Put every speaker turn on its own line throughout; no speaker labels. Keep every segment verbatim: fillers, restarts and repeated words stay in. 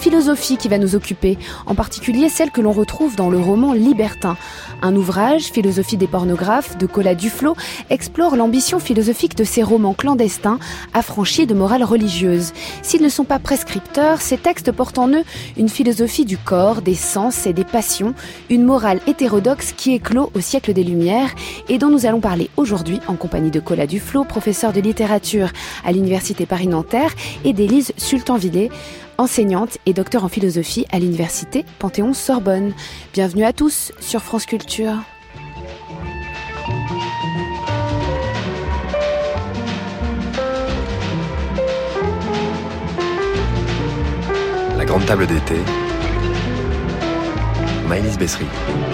Philosophie qui va nous occuper, en particulier celle que l'on retrouve dans le roman Libertin. Un ouvrage, Philosophie des pornographes, de Colas Duflot, explore l'ambition philosophique de ces romans clandestins, affranchis de morale religieuse. S'ils ne sont pas prescripteurs, ces textes portent en eux une philosophie du corps, des sens et des passions, une morale hétérodoxe qui éclot au siècle des Lumières et dont nous allons parler aujourd'hui en compagnie de Colas Duflot, professeur de littérature à l'Université Paris-Nanterre, et d'Élise Sultan-Villet, enseignante et docteur en philosophie à l'Université Panthéon-Sorbonne. Bienvenue à tous sur France Culture.
La grande table d'été, Maëlys Bessery.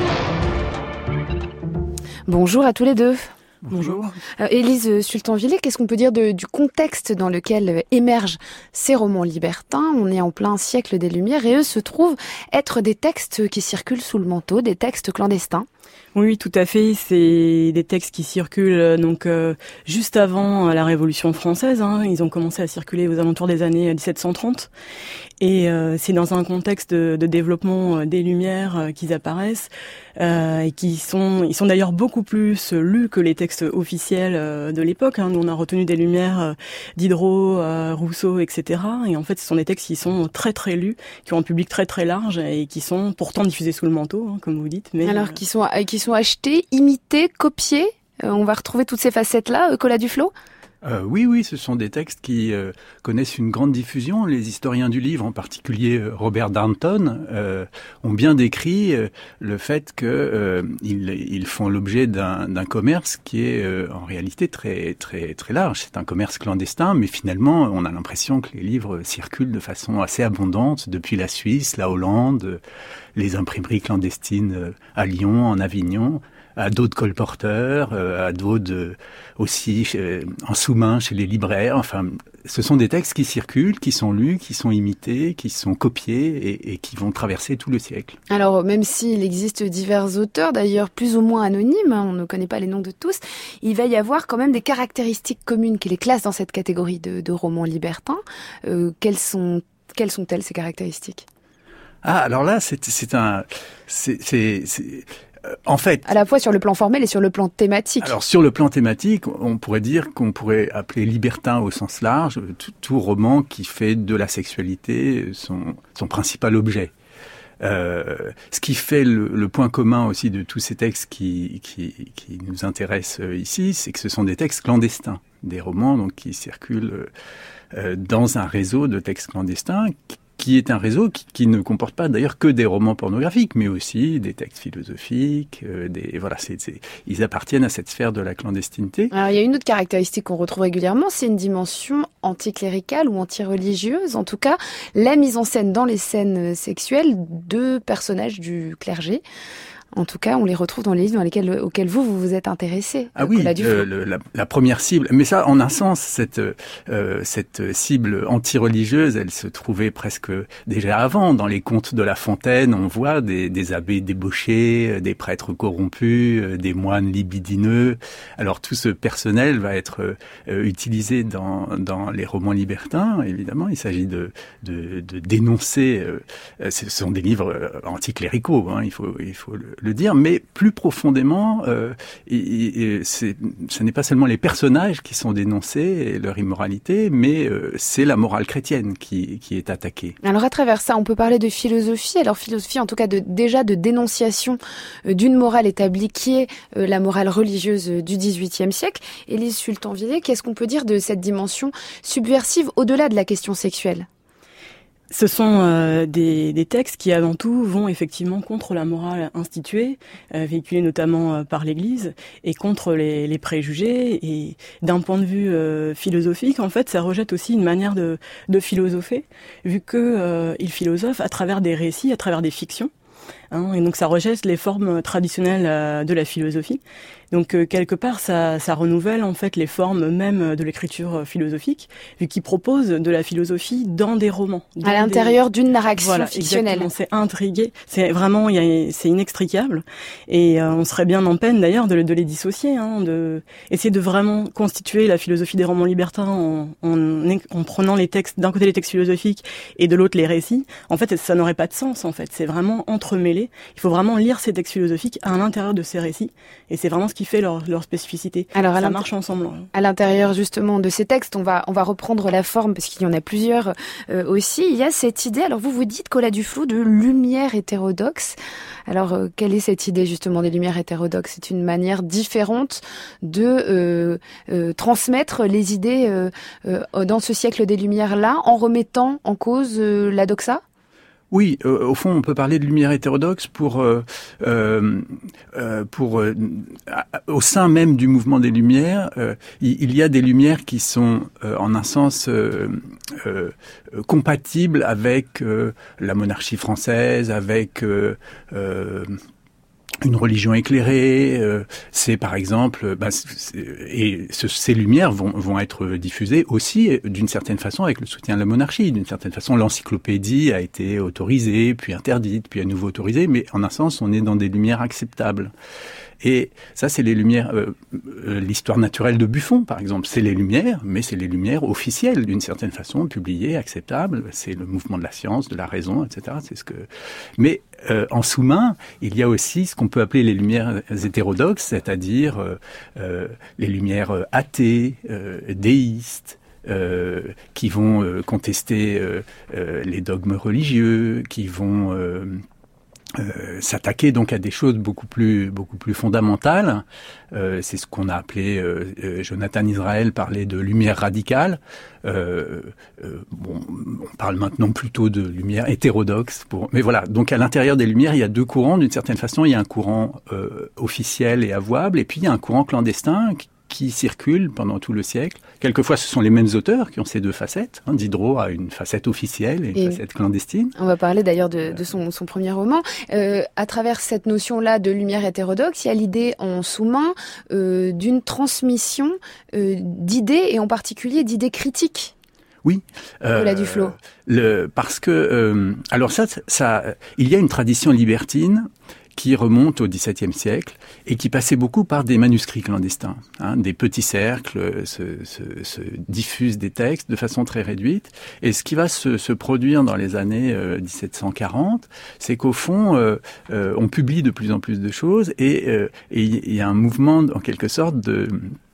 Bonjour à tous les deux.
Bonjour.
Euh, Élise Sultan-Villet, qu'est-ce qu'on peut dire de, du contexte dans lequel euh, émergent ces romans libertins ? On est en plein siècle des Lumières et eux se trouvent être des textes qui circulent sous le manteau, des textes clandestins.
Oui, tout à fait. C'est des textes qui circulent donc euh, juste avant la Révolution française. Hein. Ils ont commencé à circuler aux alentours des années dix-sept cent trente. Et euh, c'est dans un contexte de, de développement des Lumières euh, qu'ils apparaissent euh, et qui sont, ils sont d'ailleurs beaucoup plus lus que les textes officiels euh, de l'époque. Hein. Nous, on a retenu des Lumières euh, Diderot, euh, Rousseau, et cetera. Et en fait, ce sont des textes qui sont très très lus, qui ont un public très très large et qui sont pourtant diffusés sous le manteau, hein, comme vous dites. Mais
alors, euh... qui sont qui sont achetés, imités, copiés. Euh, on va retrouver toutes ces facettes-là, euh, Colas Duflot.
Euh, oui, oui, ce sont des textes qui euh, connaissent une grande diffusion. Les historiens du livre, en particulier euh, Robert Darnton, euh, ont bien décrit euh, le fait qu'ils euh, ils font l'objet d'un, d'un commerce qui est euh, en réalité très, très, très large. C'est un commerce clandestin, mais finalement, on a l'impression que les livres circulent de façon assez abondante depuis la Suisse, la Hollande, les imprimeries clandestines à Lyon, en Avignon, à dos de colporteurs, à dos de, aussi euh, en sous-main chez les libraires. Enfin, ce sont des textes qui circulent, qui sont lus, qui sont imités, qui sont copiés et, et qui vont traverser tout le siècle.
Alors, même s'il existe divers auteurs, d'ailleurs plus ou moins anonymes, hein, on ne connaît pas les noms de tous, il va y avoir quand même des caractéristiques communes qui les classent dans cette catégorie de, de romans libertins. Euh, quelles sont, quelles sont-elles, ces caractéristiques ?
Ah, alors là, c'est, c'est un... C'est, c'est, c'est... En fait,
à la fois sur le plan formel et sur le plan thématique.
Alors sur le plan thématique, on pourrait dire qu'on pourrait appeler libertin au sens large tout, tout roman qui fait de la sexualité son, son principal objet. Euh, ce qui fait le, le point commun aussi de tous ces textes qui, qui, qui nous intéressent ici, c'est que ce sont des textes clandestins, des romans donc qui circulent euh, dans un réseau de textes clandestins qui, qui est un réseau qui, qui ne comporte pas d'ailleurs que des romans pornographiques, mais aussi des textes philosophiques. Euh, des voilà, c'est, c'est, ils appartiennent à cette sphère de la clandestinité.
Alors il y a une autre caractéristique qu'on retrouve régulièrement, c'est une dimension anticléricale ou anti-religieuse. En tout cas, la mise en scène dans les scènes sexuelles de personnages du clergé. En tout cas, on les retrouve dans les livres dans lesquels, auxquels vous, vous vous êtes intéressé.
Ah oui, le, le, la, la première cible. Mais ça, en un sens, cette, euh, cette cible anti-religieuse, elle se trouvait presque déjà avant. Dans les contes de La Fontaine, on voit des, des abbés débauchés, des prêtres corrompus, des moines libidineux. Alors tout ce personnel va être euh, utilisé dans, dans les romans libertins, évidemment. Il s'agit de, de, de dénoncer... Euh, ce sont des livres anticléricaux, hein, il faut, il faut le le dire, mais plus profondément, euh, et, et c'est, ce n'est pas seulement les personnages qui sont dénoncés et leur immoralité, mais euh, c'est la morale chrétienne qui, qui est attaquée.
Alors à travers ça, on peut parler de philosophie, alors philosophie en tout cas de, déjà de dénonciation euh, d'une morale établie qui est euh, la morale religieuse du dix-huitième siècle. Élise Sultan-Villet, qu'est-ce qu'on peut dire de cette dimension subversive au-delà de la question sexuelle ?
Ce sont euh, des, des textes qui, avant tout, vont effectivement contre la morale instituée, euh, véhiculée notamment euh, par l'Église, et contre les, les préjugés. Et d'un point de vue euh, philosophique, en fait, ça rejette aussi une manière de, de philosopher, vu que euh, il philosophe à travers des récits, à travers des fictions. Hein, et donc ça rejette les formes traditionnelles euh, de la philosophie. Donc euh, quelque part, ça, ça renouvelle en fait les formes même de l'écriture philosophique, vu qu'il propose de la philosophie dans des romans, dans
à l'intérieur
des...
d'une narration
voilà,
fictionnelle.
Exactement, c'est intrigué, c'est vraiment, y a, c'est inextricable, et euh, on serait bien en peine d'ailleurs de, de les dissocier, hein, de essayer de vraiment constituer la philosophie des romans libertins en, en, en prenant les textes, d'un côté les textes philosophiques et de l'autre les récits. En fait, ça n'aurait pas de sens. En fait, c'est vraiment entremêlé. Il faut vraiment lire ces textes philosophiques à l'intérieur de ces récits, et c'est vraiment ce qui fait leur, leur spécificité.
Alors,
ça marche ensemble.
À l'intérieur justement de ces textes, on va on va reprendre la forme parce qu'il y en a plusieurs euh, aussi. Il y a cette idée. Alors vous vous dites Colas Duflot de lumière hétérodoxe. Alors euh, quelle est cette idée justement des lumières hétérodoxes? C'est une manière différente de euh, euh, transmettre les idées euh, euh, dans ce siècle des Lumières là, en remettant en cause euh, la doxa?
Oui, euh, au fond, on peut parler de lumière hétérodoxe pour, euh, euh, pour euh, au sein même du mouvement des Lumières, euh, il y a des lumières qui sont, euh, en un sens, euh, euh, compatibles avec euh, la monarchie française, avec euh, euh, une religion éclairée. Euh, c'est par exemple, bah, c'est, et ce, ces lumières vont, vont être diffusées aussi d'une certaine façon avec le soutien de la monarchie. D'une certaine façon, l'encyclopédie a été autorisée, puis interdite, puis à nouveau autorisée, mais en un sens, on est dans des lumières acceptables. Et ça, c'est les lumières, euh, euh, l'histoire naturelle de Buffon, par exemple. C'est les lumières, mais c'est les lumières officielles, d'une certaine façon, publiées, acceptables. C'est le mouvement de la science, de la raison, et cetera. C'est ce que. Mais euh, en sous-main, il y a aussi ce qu'on peut appeler les lumières hétérodoxes, c'est-à-dire euh, euh, les lumières athées, euh, déistes. Euh, qui vont euh, contester euh, euh, les dogmes religieux, qui vont euh, Euh, s'attaquer donc à des choses beaucoup plus beaucoup plus fondamentales. Euh, c'est ce qu'on a appelé, euh, euh, Jonathan Israel parlait de lumière radicale. Euh, euh, bon, on parle maintenant plutôt de lumière hétérodoxe. Pour, mais voilà, donc à l'intérieur des lumières, il y a deux courants. D'une certaine façon, il y a un courant euh, officiel et avouable, et puis il y a un courant clandestin qui, qui circulent pendant tout le siècle. Quelquefois, ce sont les mêmes auteurs qui ont ces deux facettes. Hein, Diderot a une facette officielle et une et facette clandestine.
On va parler d'ailleurs de, de son, son premier roman. Euh, à travers cette notion-là de lumière hétérodoxe, il y a l'idée en sous-main euh, d'une transmission euh, d'idées, et en particulier d'idées critiques.
Oui,
euh, Colas Duflot.
Le, parce que euh, alors ça, ça, il y a une tradition libertine qui remonte au dix-septième siècle et qui passait beaucoup par des manuscrits clandestins. Hein, des petits cercles se, se, se diffusent des textes de façon très réduite. Et ce qui va se, se produire dans les années euh, dix-sept cent quarante, c'est qu'au fond, euh, euh, on publie de plus en plus de choses, et euh, et il y a un mouvement, en quelque sorte, de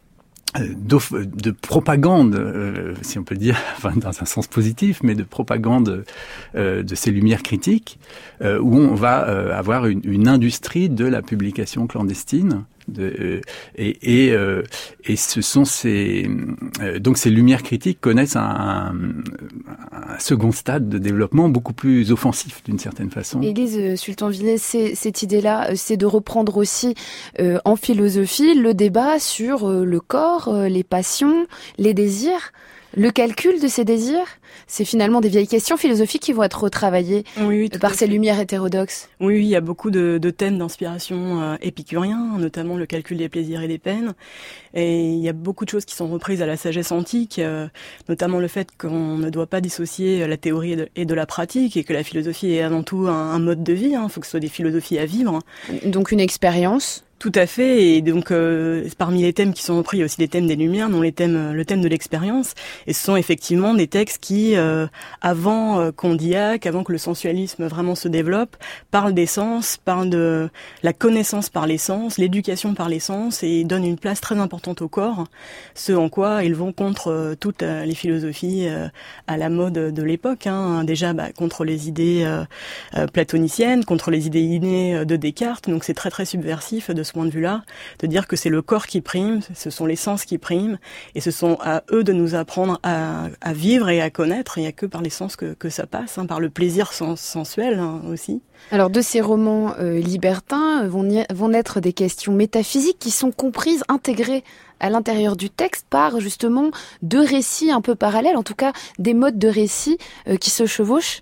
de propagande, euh, si on peut dire, enfin dans un sens positif, mais de propagande euh, de ces lumières critiques, euh, où on va euh, avoir une, une industrie de la publication clandestine. De, euh, et, et, euh, et ce sont ces euh, donc ces lumières critiques connaissent un, un, un second stade de développement beaucoup plus offensif d'une certaine façon.
Élise Sultan-Villiers, c'est, cette idée-là, c'est de reprendre aussi euh, en philosophie le débat sur euh, le corps, euh, les passions, les désirs. Le calcul de ces désirs, c'est finalement des vieilles questions philosophiques qui vont être retravaillées oui, oui, par ces lumières hétérodoxes.
Oui, oui, il y a beaucoup de, de thèmes d'inspiration euh, épicuriens, notamment le calcul des plaisirs et des peines. Et il y a beaucoup de choses qui sont reprises à la sagesse antique, euh, notamment le fait qu'on ne doit pas dissocier la théorie et de, et de la pratique, et que la philosophie est avant tout un, un mode de vie. Il hein, faut que ce soit des philosophies à vivre.
Donc une expérience.
Tout à fait, et donc euh, parmi les thèmes qui sont repris, il y a aussi les thèmes des Lumières, non les thèmes, le thème de l'expérience, et ce sont effectivement des textes qui, euh, avant euh, Condillac, avant que le sensualisme vraiment se développe, parlent des sens, parlent de la connaissance par les sens, l'éducation par les sens, et donnent une place très importante au corps, ce en quoi ils vont contre euh, toutes euh, les philosophies euh, à la mode de l'époque, hein, déjà bah, contre les idées euh, euh, platoniciennes, contre les idées innées de Descartes, donc c'est très très subversif de ce point de vue-là, de dire que c'est le corps qui prime, ce sont les sens qui priment, et ce sont à eux de nous apprendre à, à vivre et à connaître. Il n'y a que par les sens que, que ça passe, hein, par le plaisir sens, sensuel hein, aussi.
Alors de ces romans euh, libertins vont, ni- vont naître des questions métaphysiques qui sont comprises, intégrées à l'intérieur du texte par justement deux récits un peu parallèles, en tout cas des modes de récits euh, qui se chevauchent.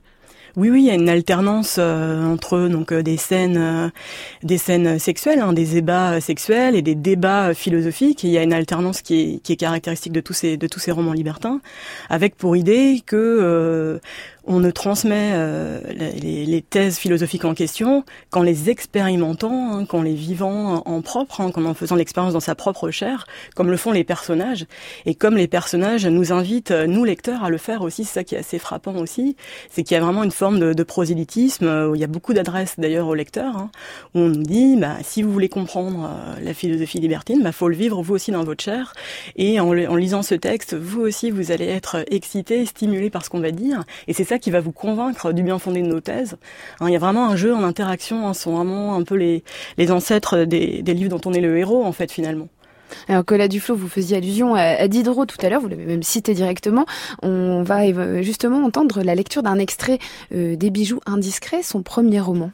Oui, oui, il y a une alternance euh, entre donc euh, des scènes, euh, des scènes sexuelles, hein, des ébats sexuels et des débats philosophiques. Et il y a une alternance qui est, qui est caractéristique de tous ces de tous ces romans libertins, avec pour idée que euh, on ne transmet euh, les, les thèses philosophiques en question qu'en les expérimentant, hein, qu'en les vivant en propre, hein, qu'en en faisant l'expérience dans sa propre chair, comme le font les personnages. Et comme les personnages nous invitent, nous lecteurs, à le faire aussi, c'est ça qui est assez frappant aussi, c'est qu'il y a vraiment une forme de, de prosélytisme, où il y a beaucoup d'adresses d'ailleurs aux lecteurs, hein, où on nous dit, bah, si vous voulez comprendre euh, la philosophie libertine, bah, faut le vivre vous aussi dans votre chair. Et en, en lisant ce texte, vous aussi, vous allez être excité, stimulé par ce qu'on va dire. Et c'est ça qui va vous convaincre du bien fondé de nos thèses. Hein, il y a vraiment un jeu en interaction, hein, ce sont vraiment un peu les, les ancêtres des, des livres dont on est le héros, en fait, finalement.
Alors, Colas Duflot, vous faisiez allusion à, à Diderot tout à l'heure, vous l'avez même cité directement. On va justement entendre la lecture d'un extrait euh, des Bijoux indiscrets, son premier roman.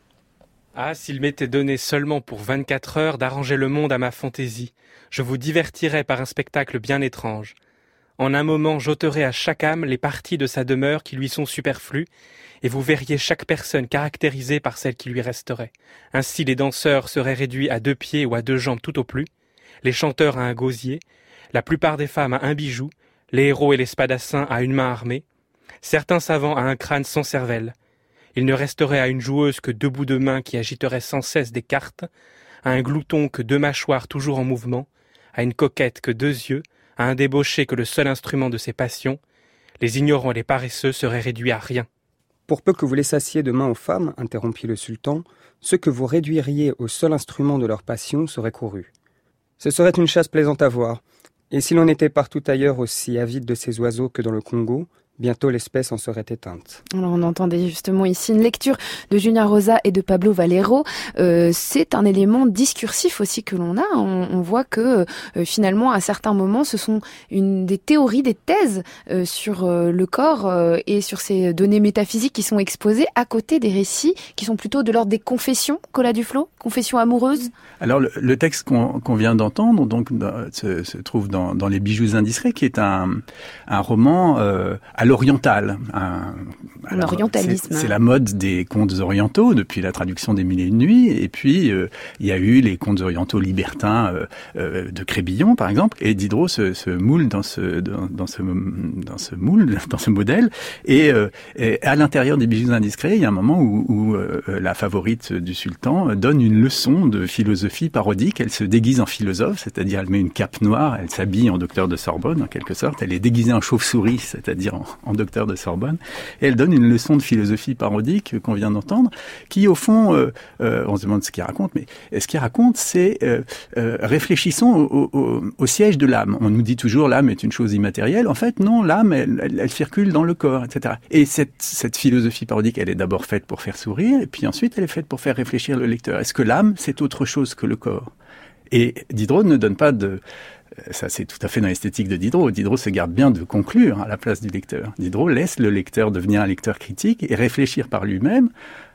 Ah, s'il m'était donné seulement pour vingt-quatre heures d'arranger le monde à ma fantaisie, je vous divertirais par un spectacle bien étrange. En un moment, j'ôterai à chaque âme les parties de sa demeure qui lui sont superflues, et vous verriez chaque personne caractérisée par celle qui lui resterait. Ainsi, les danseurs seraient réduits à deux pieds ou à deux jambes tout au plus, les chanteurs à un gosier, la plupart des femmes à un bijou, les héros et les spadassins à une main armée, certains savants à un crâne sans cervelle. Il ne resterait à une joueuse que deux bouts de main qui agiteraient sans cesse des cartes, à un glouton que deux mâchoires toujours en mouvement, à une coquette que deux yeux, à un débauché que le seul instrument de ses passions, les ignorants et les paresseux seraient réduits à rien.
Pour peu que vous les sassiez de main aux femmes, interrompit le sultan, ceux que vous réduiriez au seul instrument de leur passion seraient courus. Ce serait une chasse plaisante à voir, et si l'on n'était partout ailleurs aussi avide de ces oiseaux que dans le Congo, bientôt l'espèce en serait éteinte.
Alors on entendait justement ici une lecture de Julien Rosa et de Pablo Valero. Euh, c'est un élément discursif aussi que l'on a. On, on voit que euh, finalement à certains moments ce sont une, des théories, des thèses euh, sur euh, le corps euh, et sur ces données métaphysiques qui sont exposées à côté des récits qui sont plutôt de l'ordre des confessions, Colas Duflot, confessions amoureuses.
Alors le, le texte qu'on, qu'on vient d'entendre donc dans, se, se trouve dans, dans Les Bijoux indiscrets, qui est un, un roman euh, à l'oriental. Un, alors,
L'orientalisme.
C'est, c'est la mode des contes orientaux depuis la traduction des Mille et une nuits. Et puis euh, il y a eu les contes orientaux libertins euh, euh, de Crébillon, par exemple. Et Diderot se, se moule dans ce dans, dans ce dans ce moule, dans ce modèle. Et, euh, et à l'intérieur des Bijoux indiscrets, il y a un moment où, où euh, la favorite du sultan donne une leçon de philosophie parodique. Elle se déguise en philosophe, c'est-à-dire elle met une cape noire, elle s'habille en docteur de Sorbonne en quelque sorte. Elle est déguisée en chauve-souris, c'est-à-dire en en docteur de Sorbonne, et elle donne une leçon de philosophie parodique qu'on vient d'entendre, qui au fond, euh, euh, on se demande ce qu'il raconte, mais ce qu'il raconte, c'est euh, euh, réfléchissons au, au, au siège de l'âme. On nous dit toujours l'âme est une chose immatérielle. En fait, non, l'âme, elle, elle, elle circule dans le corps, et cetera. Et cette, cette philosophie parodique, elle est d'abord faite pour faire sourire, et puis ensuite, elle est faite pour faire réfléchir le lecteur. Est-ce que l'âme, c'est autre chose que le corps ? Et Diderot ne donne pas de... Ça, c'est tout à fait dans l'esthétique de Diderot. Diderot se garde bien de conclure à la place du lecteur. Diderot laisse le lecteur devenir un lecteur critique et réfléchir par lui-même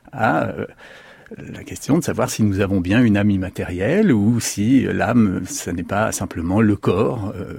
à euh, la question de savoir si nous avons bien une âme immatérielle ou si l'âme, ce n'est pas simplement le corps euh,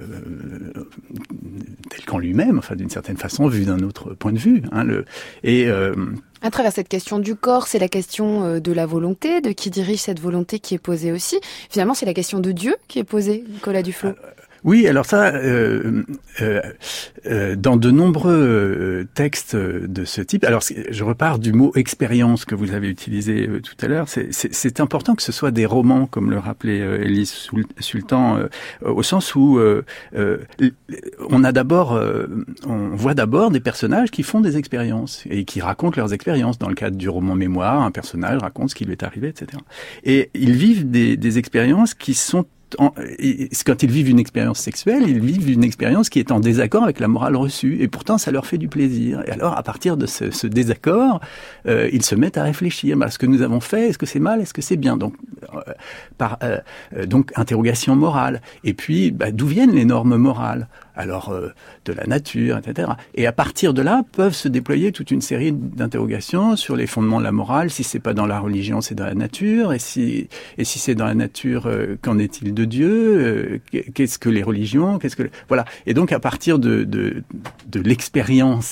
tel qu'en lui-même, enfin d'une certaine façon, vu d'un autre point de vue. Hein, le, et... Euh,
À travers cette question du corps, c'est la question de la volonté, de qui dirige cette volonté qui est posée aussi. Finalement, c'est la question de Dieu qui est posée, Colas Duflot.
Euh, Oui, alors ça, euh, euh, euh, dans de nombreux euh, textes de ce type, alors je repars du mot expérience que vous avez utilisé euh, tout à l'heure, c'est, c'est, c'est important que ce soit des romans, comme le rappelait euh, Élise Sultan, euh, au sens où euh, euh, on a d'abord, euh, on voit d'abord des personnages qui font des expériences et qui racontent leurs expériences. Dans le cadre du roman Mémoire, un personnage raconte ce qui lui est arrivé, et cetera. Et ils vivent des, des expériences qui sont En, quand ils vivent une expérience sexuelle, ils vivent une expérience qui est en désaccord avec la morale reçue, et pourtant ça leur fait du plaisir. Et alors, à partir de ce, ce désaccord, euh, ils se mettent à réfléchir. Bah, ce que nous avons fait, est-ce que c'est mal, est-ce que c'est bien ? Donc, euh, par, euh, donc interrogation morale. Et puis, bah, d'où viennent les normes morales ? Alors, euh, de la nature, et cetera. Et à partir de là, peuvent se déployer toute une série d'interrogations sur les fondements de la morale. Si c'est pas dans la religion, c'est dans la nature. Et si, et si c'est dans la nature, euh, qu'en est-il de Dieu ? euh, Qu'est-ce que les religions ? Qu'est-ce que voilà. Et donc, à partir de, de, de l'expérience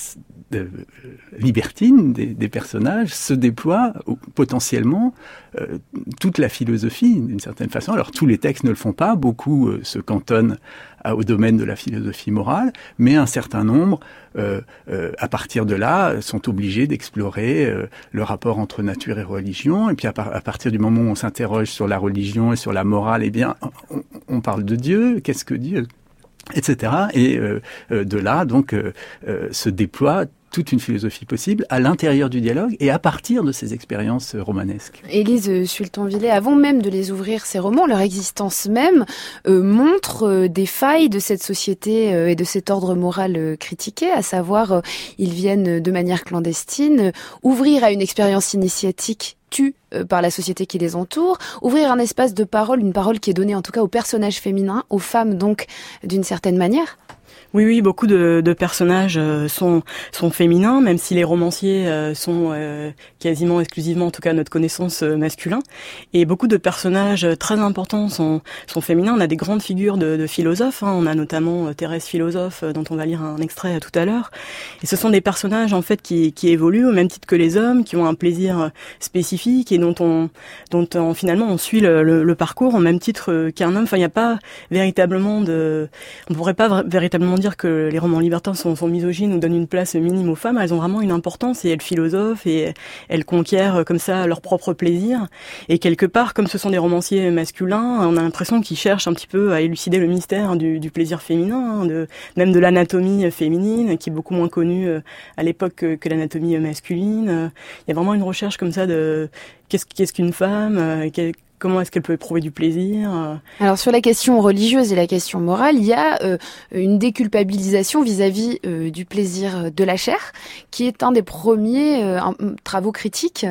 euh, libertine des, des personnages se déploie euh, potentiellement euh, toute la philosophie d'une certaine façon. Alors tous les textes ne le font pas, beaucoup euh, se cantonnent à, au domaine de la philosophie morale, mais un certain nombre, euh, euh, à partir de là, sont obligés d'explorer euh, le rapport entre nature et religion. Et puis à, par, à partir du moment où on s'interroge sur la religion et sur la morale, eh bien, on, on parle de Dieu. Qu'est-ce que Dieu ? Etc. Et euh, euh, de là, donc, euh, euh, se déploie toute une philosophie possible à l'intérieur du dialogue et à partir de ces expériences romanesques.
Élise Sultan-Villet, avant même de les ouvrir, ces romans, leur existence même euh, montre euh, des failles de cette société euh, et de cet ordre moral euh, critiqué, à savoir, euh, ils viennent de manière clandestine euh, ouvrir à une expérience initiatique tue euh, par la société qui les entoure, ouvrir un espace de parole, une parole qui est donnée en tout cas aux personnages féminins, aux femmes donc d'une certaine manière.
Oui, oui, beaucoup de, de personnages euh, sont sont féminins, même si les romanciers euh, sont euh, quasiment exclusivement, en tout cas à notre connaissance, euh, masculins. Et beaucoup de personnages très importants sont sont féminins. On a des grandes figures de, de philosophes. Hein. On a notamment euh, Thérèse Philosophe, euh, dont on va lire un extrait euh, tout à l'heure. Et ce sont des personnages en fait qui qui évoluent au même titre que les hommes, qui ont un plaisir spécifique et dont on dont on, finalement on suit le, le, le parcours au même titre qu'un homme. Enfin, il n'y a pas véritablement de, on pourrait pas vra- véritablement dire que les romans libertins sont, sont misogynes ou donnent une place minime aux femmes. Elles ont vraiment une importance et elles philosophent et elles conquièrent comme ça leur propre plaisir. Et quelque part, comme ce sont des romanciers masculins, on a l'impression qu'ils cherchent un petit peu à élucider le mystère du, du plaisir féminin, de, même de l'anatomie féminine, qui est beaucoup moins connue à l'époque que, que l'anatomie masculine. Il y a vraiment une recherche comme ça de qu'est-ce, qu'est-ce qu'une femme, quel, comment est-ce qu'elle peut éprouver du plaisir.
Alors sur la question religieuse et la question morale, il y a euh, une déculpabilisation vis-à-vis euh, du plaisir de la chair, qui est un des premiers euh, un, travaux critiques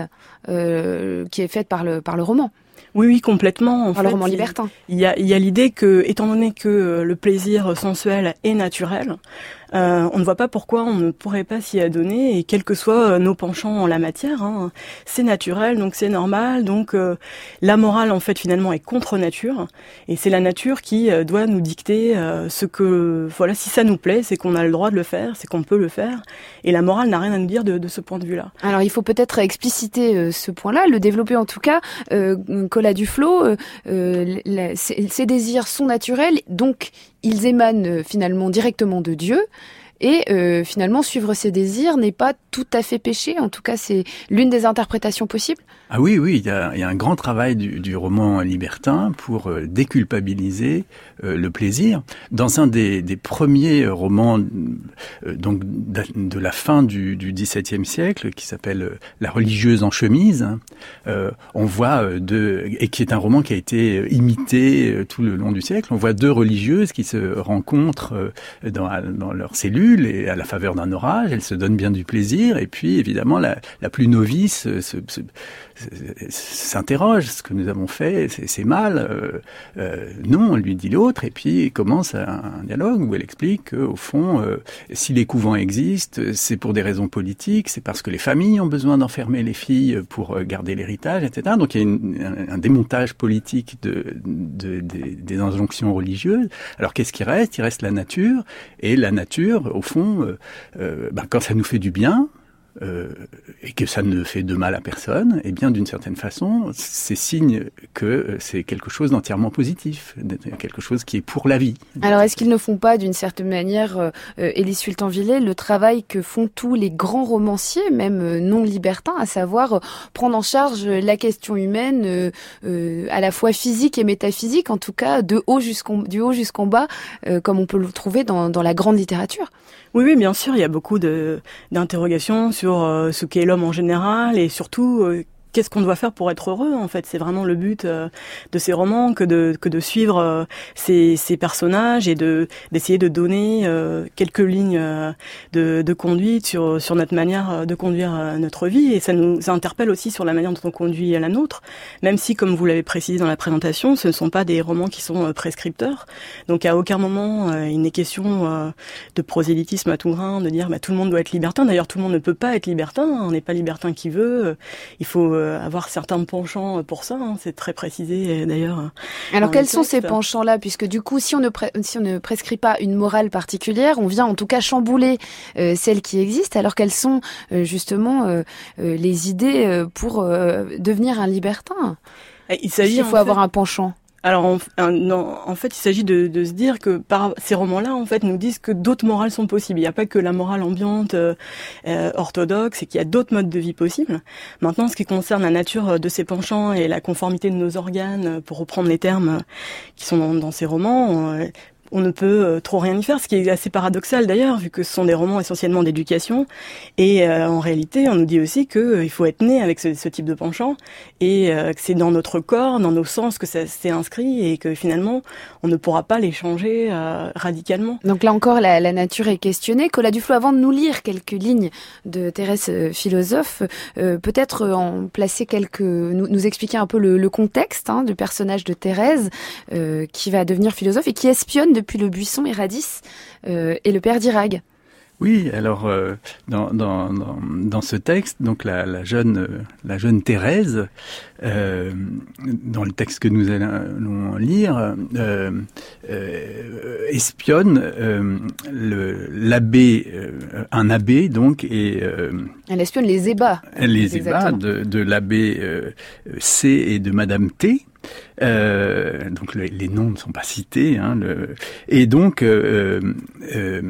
euh, qui est fait par le, par le roman.
Oui, oui, complètement. En
par
fait,
le roman libertin.
Il y a, il y a l'idée que, étant donné que le plaisir sensuel est naturel, Euh, on ne voit pas pourquoi on ne pourrait pas s'y adonner, et quels que soient nos penchants en la matière, hein, c'est naturel, donc c'est normal. Donc euh, la morale, en fait, finalement, est contre nature, et c'est la nature qui euh, doit nous dicter euh, ce que, voilà, si ça nous plaît, c'est qu'on a le droit de le faire, c'est qu'on peut le faire, et la morale n'a rien à nous dire de, de ce point de vue-là.
Alors il faut peut-être expliciter euh, ce point-là, le développer en tout cas. Euh, Colas Duflo, euh, euh, la, ces, ces désirs sont naturels, donc ils émanent euh, finalement directement de Dieu. Et euh, finalement, suivre ses désirs n'est pas tout à fait péché. En tout cas, c'est l'une des interprétations possibles.
Ah oui, oui, il y a, il y a un grand travail du, du roman libertin pour euh, déculpabiliser euh, le plaisir. Dans un des, des premiers romans euh, donc de, de la fin du, du dix-septième siècle, qui s'appelle euh, La religieuse en chemise, hein, euh, on voit euh, deux, et qui est un roman qui a été imité euh, tout le long du siècle, on voit deux religieuses qui se rencontrent euh, dans, dans leur cellule et à la faveur d'un orage, elles se donnent bien du plaisir, et puis évidemment la, la plus novice se, se, se, s'interroge, ce que nous avons fait, c'est, c'est mal, euh, euh, non, lui dit l'autre, et puis commence un, un dialogue où elle explique qu'au fond, euh, si les couvents existent, c'est pour des raisons politiques, c'est parce que les familles ont besoin d'enfermer les filles pour garder l'héritage, et cetera. Donc il y a une, un, un démontage politique de, de, de, des injonctions religieuses. Alors qu'est-ce qui reste ? Il reste la nature, et la nature, au fond, euh, euh, ben, quand ça nous fait du bien, Euh, et que ça ne fait de mal à personne, eh bien d'une certaine façon, c'est signe que c'est quelque chose d'entièrement positif, quelque chose qui est pour la vie.
Alors est-ce qu'ils ne font pas d'une certaine manière, euh, Élise Sultan-Villet, le travail que font tous les grands romanciers, même euh, non libertins, à savoir euh, prendre en charge la question humaine euh, euh, à la fois physique et métaphysique, en tout cas de haut jusqu'en, du haut jusqu'en bas, euh, comme on peut le trouver dans, dans la grande littérature?
Oui, oui, bien sûr, il y a beaucoup de, d'interrogations sur euh, ce qu'est l'homme en général et surtout euh, qu'est-ce qu'on doit faire pour être heureux, en fait. C'est vraiment le but euh, de ces romans que de que de suivre euh, ces ces personnages et de d'essayer de donner euh, quelques lignes euh, de de conduite sur sur notre manière de conduire euh, notre vie, et ça nous ça interpelle aussi sur la manière dont on conduit la nôtre, même si, comme vous l'avez précisé dans la présentation, ce ne sont pas des romans qui sont euh, prescripteurs. Donc à aucun moment euh, il n'est question euh, de prosélytisme à tout grain, de dire bah tout le monde doit être libertin. D'ailleurs, tout le monde ne peut pas être libertin, on n'est pas libertin qui veut. Il faut euh, avoir certains penchants pour ça, hein, c'est très précisé d'ailleurs.
Alors quels sont ces penchants-là, puisque du coup, si on ne pré- si on ne prescrit pas une morale particulière, on vient en tout cas chambouler euh, celle qui existe. Alors quelles sont euh, justement euh, euh, les idées euh, pour euh, devenir un libertin ?
Il s'agit,
il faut avoir fait... un penchant.
Alors en, en, en fait, il s'agit de, de se dire que par ces romans-là, en fait, nous disent que d'autres morales sont possibles. Il n'y a pas que la morale ambiante, euh, orthodoxe, et qu'il y a d'autres modes de vie possibles. Maintenant, ce qui concerne la nature de ces penchants et la conformité de nos organes, pour reprendre les termes qui sont dans, dans ces romans, euh, on ne peut trop rien y faire, ce qui est assez paradoxal d'ailleurs, vu que ce sont des romans essentiellement d'éducation. Et euh, en réalité, on nous dit aussi qu'il euh, faut être né avec ce, ce type de penchant, et euh, que c'est dans notre corps, dans nos sens que ça s'est inscrit, et que finalement, on ne pourra pas les changer euh, radicalement.
Donc là encore, la, la nature est questionnée. Colas Duflo, avant de nous lire quelques lignes de Thérèse euh, philosophe, euh, peut-être en placer quelques, nous, nous expliquer un peu le, le contexte hein, du personnage de Thérèse, euh, qui va devenir philosophe et qui espionne depuis le buisson Iradis euh, et le père d'Irag.
Oui, alors euh, dans, dans, dans, dans ce texte, donc la, la jeune euh, la jeune Thérèse, euh, dans le texte que nous allons lire, euh, euh, espionne euh, le, l'abbé, euh, un abbé donc, et euh,
elle espionne les ébats.
Les ébats de, de l'abbé euh, C et de Madame T. Euh, donc le, les noms ne sont pas cités, hein, le, et donc euh, euh,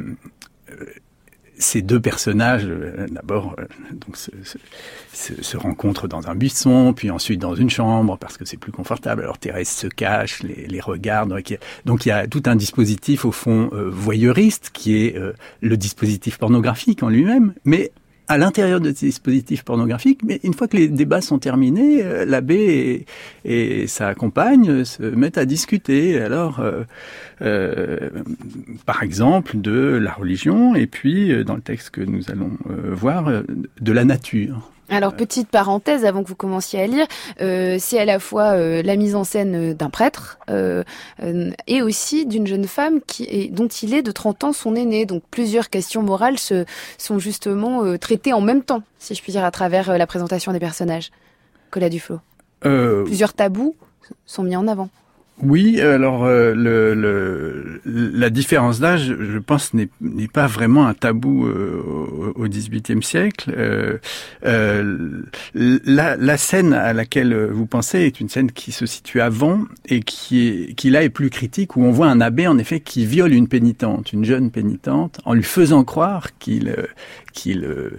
ces deux personnages, euh, d'abord, euh, donc se, se, se rencontrent dans un buisson, puis ensuite dans une chambre parce que c'est plus confortable. Alors Thérèse se cache, les, les regarde. Donc il, y a, donc il y a tout un dispositif au fond euh, voyeuriste qui est euh, le dispositif pornographique en lui-même, mais à l'intérieur de ces dispositifs pornographiques, mais une fois que les débats sont terminés, euh, l'abbé et, et sa compagne se mettent à discuter. Alors, euh, euh, par exemple, de la religion, et puis, euh, dans le texte que nous allons euh, voir, euh, de la nature.
Alors, petite parenthèse avant que vous commenciez à lire, euh, c'est à la fois euh, la mise en scène d'un prêtre euh, euh, et aussi d'une jeune femme qui est, dont il est de trente ans son aîné. Donc, plusieurs questions morales se, sont justement euh, traitées en même temps, si je puis dire, à travers euh, la présentation des personnages. Colas Duflo. Euh... Plusieurs tabous sont mis en avant.
Oui, alors euh, le, le, la différence d'âge, je pense, n'est, n'est pas vraiment un tabou euh, au dix-huitième siècle. Euh, euh, la, la scène à laquelle vous pensez est une scène qui se situe avant et qui, est, qui là est plus critique, où on voit un abbé en effet qui viole une pénitente, une jeune pénitente, en lui faisant croire qu'il qu'il euh,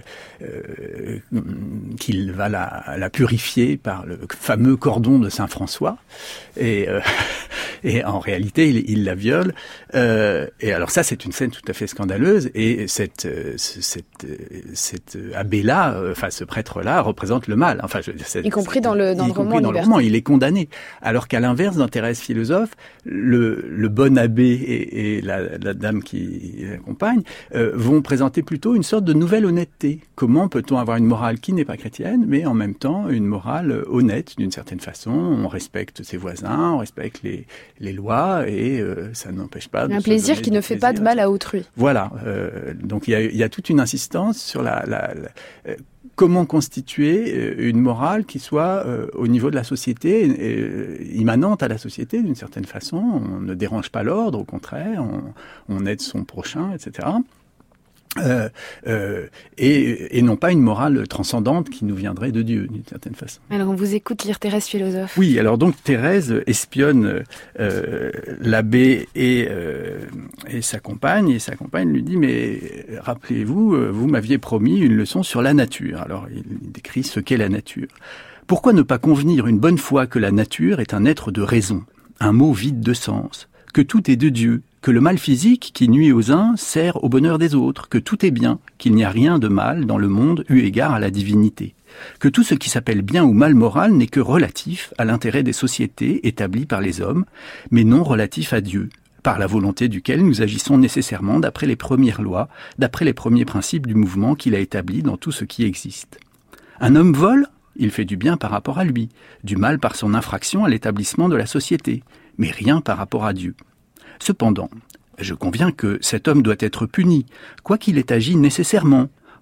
qu'il va la, la purifier par le fameux cordon de Saint François, et euh, et en réalité il, il la viole. Euh, et alors ça c'est une scène tout à fait scandaleuse, et cette cette cet abbé là, enfin ce prêtre là représente le mal. Enfin, je,
y compris dans le dans le roman.
Dans le roman, il est condamné. Alors qu'à l'inverse, dans Thérèse philosophe, le le bon abbé et, et la, la dame qui l'accompagne euh, vont présenter plutôt une sorte de nouvelle honnêteté. Comment peut-on avoir une morale qui n'est pas chrétienne, mais en même temps une morale honnête d'une certaine façon? On respecte ses voisins, on respecte les, les lois, et euh, ça n'empêche pas de
un plaisir qui ne fait pas de mal à autrui.
Voilà. Euh, donc il y a, il y a toute une insistance sur la, la, la euh, comment constituer une morale qui soit euh, au niveau de la société, euh, immanente à la société d'une certaine façon. On ne dérange pas l'ordre, au contraire, on, on aide son prochain, et cetera. Euh, euh, et, et non pas une morale transcendante qui nous viendrait de Dieu, d'une certaine façon.
Alors on vous écoute lire Thérèse philosophe.
Oui, alors donc Thérèse espionne euh, l'abbé et, euh, et sa compagne, et sa compagne lui dit « Mais rappelez-vous, vous m'aviez promis une leçon sur la nature. » Alors il décrit ce qu'est la nature. « Pourquoi ne pas convenir une bonne fois que la nature est un être de raison, un mot vide de sens, que tout est de Dieu, que le mal physique qui nuit aux uns sert au bonheur des autres, que tout est bien, qu'il n'y a rien de mal dans le monde eu égard à la divinité, que tout ce qui s'appelle bien ou mal moral n'est que relatif à l'intérêt des sociétés établies par les hommes, mais non relatif à Dieu, par la volonté duquel nous agissons nécessairement d'après les premières lois, d'après les premiers principes du mouvement qu'il a établi dans tout ce qui existe. Un homme vole, il fait du bien par rapport à lui, du mal par son infraction à l'établissement de la société, mais rien par rapport à Dieu. Cependant, je conviens que cet homme doit être puni, quoiqu'il ait agi nécessairement,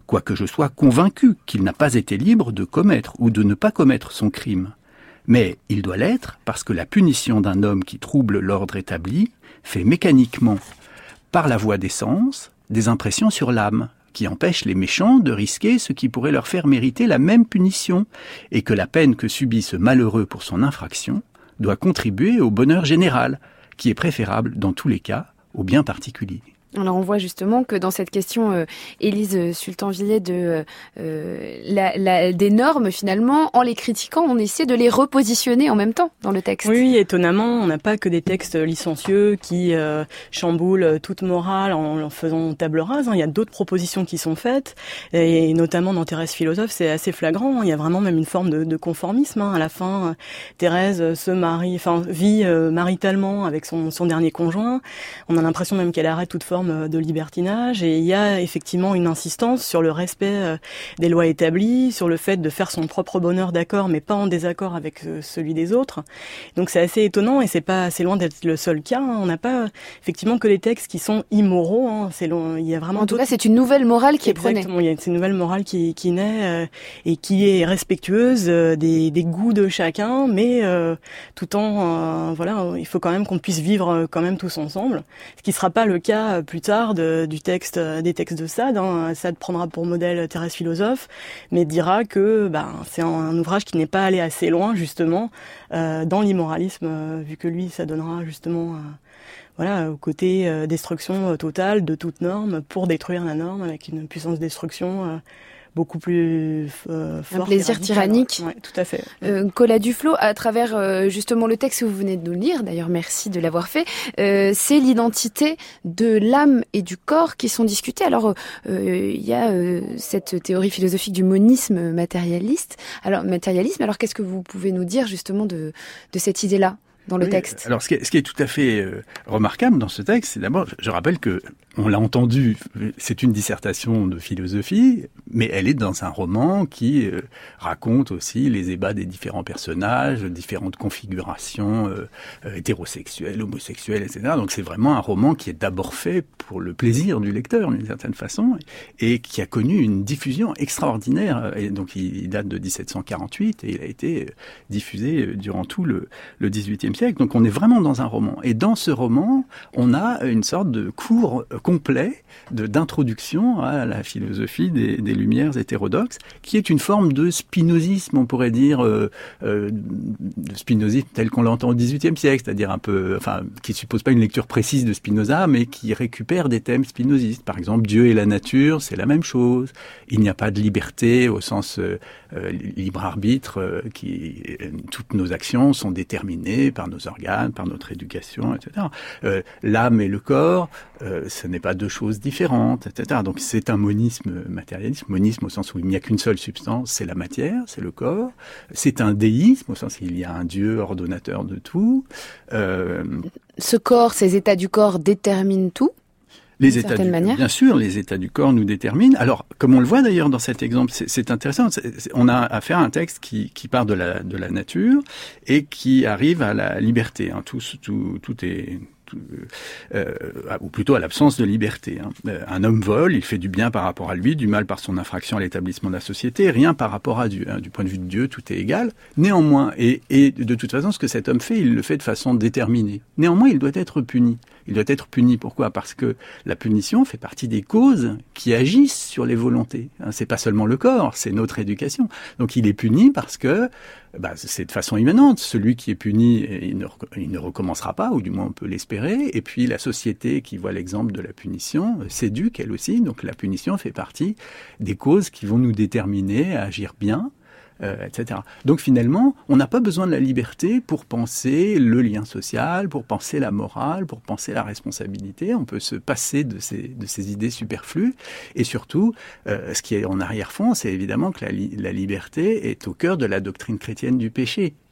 quoique je sois convaincu qu'il n'a pas été libre de commettre ou de ne pas commettre son crime. Mais il doit l'être parce que la punition d'un homme qui trouble l'ordre établi fait mécaniquement, par la voie des sens, des impressions sur l'âme, qui empêchent les méchants de risquer ce qui pourrait leur faire mériter la même punition, et que la peine que subit ce malheureux pour son infraction doit contribuer au bonheur général, qui est préférable dans tous les cas au bien particulier.
Alors on voit justement que dans cette question, euh, Élise Sultan-Villiers, de euh, la, la, des normes, finalement, en les critiquant, on essaie de les repositionner en même temps dans le texte.
Oui, étonnamment, on n'a pas que des textes licencieux qui euh, chamboulent toute morale en, en faisant table rase. Hein. Il y a d'autres propositions qui sont faites, et notamment dans Thérèse philosophe, c'est assez flagrant. Il y a vraiment même une forme de, de conformisme. Hein. À la fin, Thérèse se marie, enfin vit euh, maritalement avec son, son dernier conjoint. On a l'impression même qu'elle arrête toute forme de libertinage, et il y a effectivement une insistance sur le respect des lois établies, sur le fait de faire son propre bonheur, d'accord, mais pas en désaccord avec celui des autres. Donc c'est assez étonnant, et c'est pas assez loin d'être le seul cas. On n'a pas effectivement que des textes qui sont immoraux. Hein. C'est long, il y a vraiment
en tout cas, c'est une nouvelle morale qui est prônée.
Exactement, il y a une nouvelle morale qui, qui naît euh, et qui est respectueuse euh, des, des goûts de chacun, mais euh, tout en euh, voilà, il faut quand même qu'on puisse vivre euh, quand même tous ensemble, ce qui sera pas le cas euh, plus tard de, du texte, des textes de Sade. Hein. Sade prendra pour modèle Thérèse philosophe, mais dira que ben, c'est un, un ouvrage qui n'est pas allé assez loin justement euh, dans l'immoralisme, euh, vu que lui, ça donnera justement euh, voilà, au côté euh, destruction totale de toute norme pour détruire la norme avec une puissance de destruction euh, beaucoup plus euh, fort.
Un plaisir tyrannique.
Ouais, tout à fait.
Euh, Colas Duflot, à travers euh, justement le texte que vous venez de nous lire, d'ailleurs merci de l'avoir fait, euh, c'est l'identité de l'âme et du corps qui sont discutés. Alors il euh, y a euh, cette théorie philosophique du monisme matérialiste. Alors matérialisme. Alors qu'est-ce que vous pouvez nous dire justement de de cette idée-là dans le
oui,
texte?
Alors, ce qui est, ce qui est tout à fait euh, remarquable dans ce texte, c'est d'abord, je, je rappelle que on l'a entendu, c'est une dissertation de philosophie, mais elle est dans un roman qui euh, raconte aussi les ébats des différents personnages, différentes configurations euh, euh, hétérosexuelles, homosexuelles, et cetera. Donc, c'est vraiment un roman qui est d'abord fait pour le plaisir du lecteur, d'une certaine façon, et qui a connu une diffusion extraordinaire. Et donc, il, il date de dix-sept cent quarante-huit et il a été diffusé durant tout le, le dix-huitième siècle. Donc on est vraiment dans un roman. Et dans ce roman, on a une sorte de cours complet de, d'introduction à la philosophie des, des Lumières hétérodoxes, qui est une forme de spinozisme, on pourrait dire, euh, euh, de spinozisme tel qu'on l'entend au dix-huitième siècle, c'est-à-dire un peu, enfin, qui suppose pas une lecture précise de Spinoza, mais qui récupère des thèmes spinozistes. Par exemple, Dieu et la nature, c'est la même chose. Il n'y a pas de liberté au sens euh, euh, libre arbitre, euh, qui euh, toutes nos actions sont déterminées par nos organes, par notre éducation, et cetera. Euh, l'âme et le corps, euh, ce n'est pas deux choses différentes, et cetera. Donc c'est un monisme matérialiste, monisme au sens où il n'y a qu'une seule substance, c'est la matière, c'est le corps. C'est un déisme au sens où il y a un Dieu ordonnateur de tout. Euh,
Ce corps, ces états du corps déterminent tout?
Les états du, bien sûr, les états du corps nous déterminent. Alors, comme on le voit d'ailleurs dans cet exemple, c'est, c'est intéressant. C'est, c'est, on a affaire à un texte qui, qui part de la, de la nature et qui arrive à la liberté. Hein. Tout, tout, tout est... Euh, ou plutôt à l'absence de liberté. Hein. Un homme vole, il fait du bien par rapport à lui, du mal par son infraction à l'établissement de la société, rien par rapport à Dieu. Hein. Du point de vue de Dieu, tout est égal. Néanmoins, et, et de toute façon, ce que cet homme fait, il le fait de façon déterminée. Néanmoins, il doit être puni. Il doit être puni. Pourquoi ? Parce que la punition fait partie des causes qui agissent sur les volontés. Hein. C'est pas seulement le corps, c'est notre éducation. Donc il est puni parce que bah, c'est de façon immanente. Celui qui est puni, il ne, il ne recommencera pas, ou du moins on peut l'espérer. Et puis la société qui voit l'exemple de la punition s'éduque elle aussi. Donc la punition fait partie des causes qui vont nous déterminer à agir bien. Euh, et cetera. Donc finalement, on n'a pas besoin de la liberté pour penser le lien social, pour penser la morale, pour penser la responsabilité. On peut se passer de ces, de ces idées superflues. Et surtout, euh, ce qui est en arrière-fond, c'est évidemment que la, li- la liberté est au cœur de la doctrine chrétienne du péché.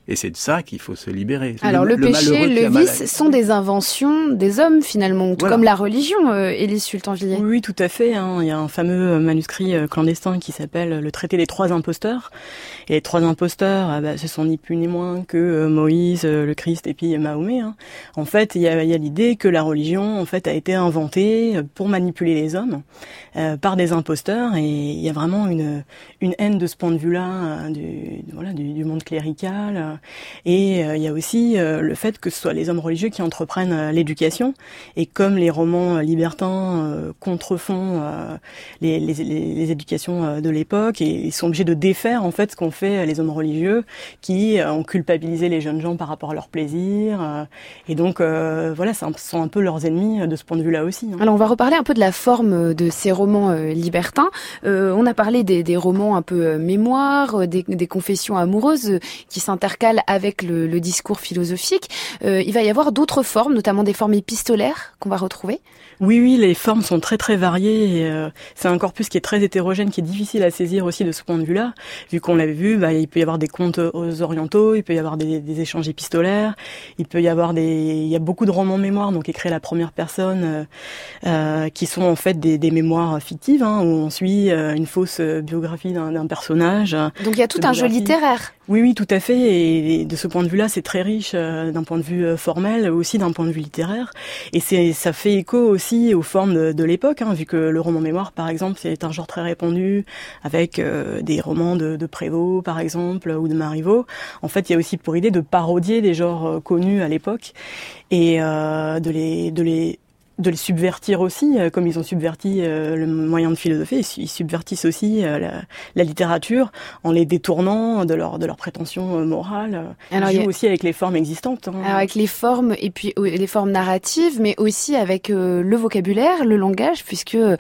Et c'est de ça qu'il faut se libérer.
Alors le,
le,
le
péché,
le vice sont des inventions des hommes finalement, tout voilà. Comme la religion, euh, Élise Sultan-Villiers.
Oui, oui, tout à fait. Hein. Il y a un fameux manuscrit clandestin qui s'appelle le traité des trois imposteurs. Et les trois imposteurs, ah bah, ce sont ni plus ni moins que euh, Moïse, euh, le Christ et puis Mahomet. Hein. En fait, il y a, il y a l'idée que la religion en fait a été inventée pour manipuler les hommes euh, par des imposteurs. Et il y a vraiment une, une haine de ce point de vue-là euh, du, voilà, du, du monde clérical. Et euh, il y a aussi euh, le fait que ce soit les hommes religieux qui entreprennent euh, l'éducation. Et comme les romans libertins euh, contrefont euh, les, les, les, les éducations euh, de l'époque, et ils sont obligés de défaire en fait ce qu'ont fait les hommes religieux, qui euh, ont culpabilisé les jeunes gens par rapport à leur plaisir. Euh, et donc euh, voilà, ce sont un peu leurs ennemis de ce point de vue-là aussi. Hein.
Alors on va reparler un peu de la forme de ces romans euh, libertins. Euh, on a parlé des, des romans un peu euh, mémoire, des, des confessions amoureuses euh, qui s'intercalent avec le, le discours philosophique. Euh, il va y avoir d'autres formes, notamment des formes épistolaires qu'on va retrouver.
Oui, oui, les formes sont très très variées. Et, euh, c'est un corpus qui est très hétérogène, qui est difficile à saisir aussi de ce point de vue-là. Vu qu'on l'avait vu, bah, il peut y avoir des contes aux orientaux, il peut y avoir des, des échanges épistolaires, il peut y avoir des, il y a beaucoup de romans mémoires, donc écrits à la première personne, euh, euh, qui sont en fait des, des mémoires fictives, hein, où on suit euh, une fausse biographie d'un, d'un personnage.
Donc il y a tout un jeu littéraire.
Oui, oui, tout à fait. Et de ce point de vue-là, c'est très riche euh, d'un point de vue formel, aussi d'un point de vue littéraire. Et c'est, ça fait écho aussi aux formes de, de l'époque, hein, vu que le roman mémoire, par exemple, c'est un genre très répandu, avec euh, des romans de, de Prévost, par exemple, ou de Marivaux. En fait, il y a aussi pour idée de parodier des genres euh, connus à l'époque et euh, de les, de les de les subvertir aussi, comme ils ont subverti euh, le moyen de philosopher, ils subvertissent aussi euh, la, la littérature en les détournant de leur de leurs prétentions morales. Alors, ils jouent a... aussi avec les formes existantes. Hein.
Alors avec les formes et puis euh, les formes narratives, mais aussi avec euh, le vocabulaire, le langage, puisque euh,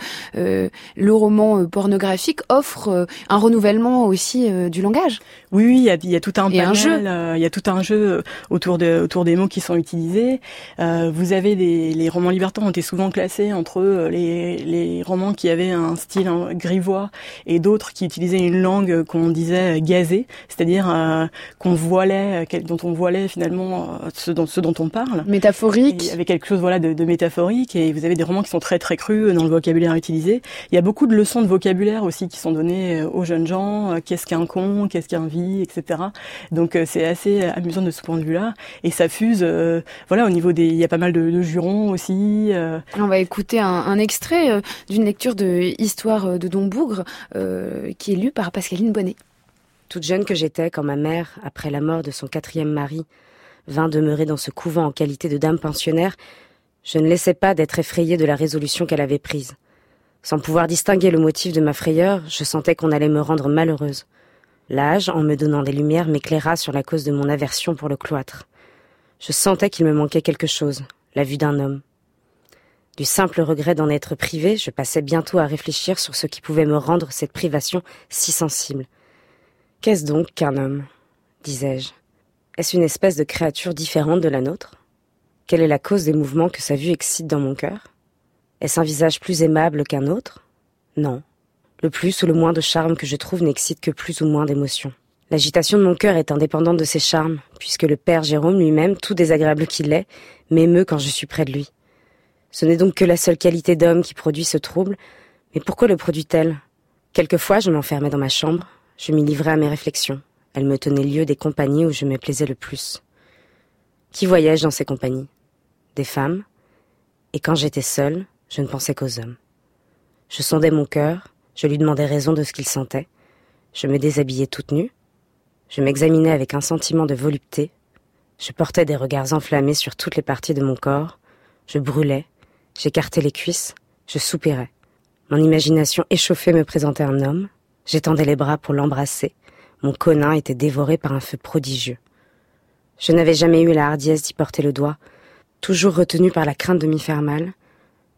le roman pornographique offre euh, un renouvellement aussi euh, du langage.
Oui, oui, il y a, il y a tout un
et
panel,
un jeu.
Euh, il y a tout un jeu autour de autour des mots qui sont utilisés. Euh, vous avez des les romans libertins ont été souvent classés entre les, les romans qui avaient un style grivois et d'autres qui utilisaient une langue qu'on disait gazée, c'est-à-dire euh, qu'on voilait, dont on voilait finalement ce dont, ce dont on parle.
Métaphorique.
Il y avait quelque chose voilà de, de métaphorique, et vous avez des romans qui sont très très crus dans le vocabulaire utilisé. Il y a beaucoup de leçons de vocabulaire aussi qui sont données aux jeunes gens. Qu'est-ce qu'un con, qu'est-ce qu'un vie, et cetera. Donc c'est assez amusant de ce point de vue-là, et ça fuse. Euh, voilà, au niveau des, il y a pas mal de, de jurons aussi. Euh,
On va écouter un, un extrait euh, d'une lecture de Histoire de Don Bougre euh, qui est lue par Pascaline Bonnet.
Toute jeune que j'étais, quand ma mère, après la mort de son quatrième mari, vint demeurer dans ce couvent en qualité de dame pensionnaire, je ne laissais pas d'être effrayée de la résolution qu'elle avait prise. Sans pouvoir distinguer le motif de ma frayeur, je sentais qu'on allait me rendre malheureuse. L'âge, en me donnant des lumières, m'éclaira sur la cause de mon aversion pour le cloître. Je sentais qu'il me manquait quelque chose, la vue d'un homme. Du simple regret d'en être privée, je passais bientôt à réfléchir sur ce qui pouvait me rendre cette privation si sensible. Qu'est-ce donc qu'un homme ? Disais-je. Est-ce une espèce de créature différente de la nôtre ? Quelle est la cause des mouvements que sa vue excite dans mon cœur ? Est-ce un visage plus aimable qu'un autre ? Non. Le plus ou le moins de charme que je trouve n'excite que plus ou moins d'émotions. L'agitation de mon cœur est indépendante de ses charmes, puisque le père Jérôme lui-même, tout désagréable qu'il est, m'émeut quand je suis près de lui. Ce n'est donc que la seule qualité d'homme qui produit ce trouble, mais pourquoi le produit-elle ? Quelquefois, je m'enfermais dans ma chambre, je m'y livrais à mes réflexions. Elle me tenait lieu des compagnies où je me plaisais le plus. Qui voyais-je dans ces compagnies ? Des femmes. Et quand j'étais seule, je ne pensais qu'aux hommes. Je sondais mon cœur, je lui demandais raison de ce qu'il sentait. Je me déshabillais toute nue. Je m'examinais avec un sentiment de volupté. Je portais des regards enflammés sur toutes les parties de mon corps. Je brûlais. J'écartais les cuisses, je soupirais. Mon imagination échauffée me présentait un homme. J'étendais les bras pour l'embrasser. Mon conin était dévoré par un feu prodigieux. Je n'avais jamais eu la hardiesse d'y porter le doigt. Toujours retenue par la crainte de m'y faire mal,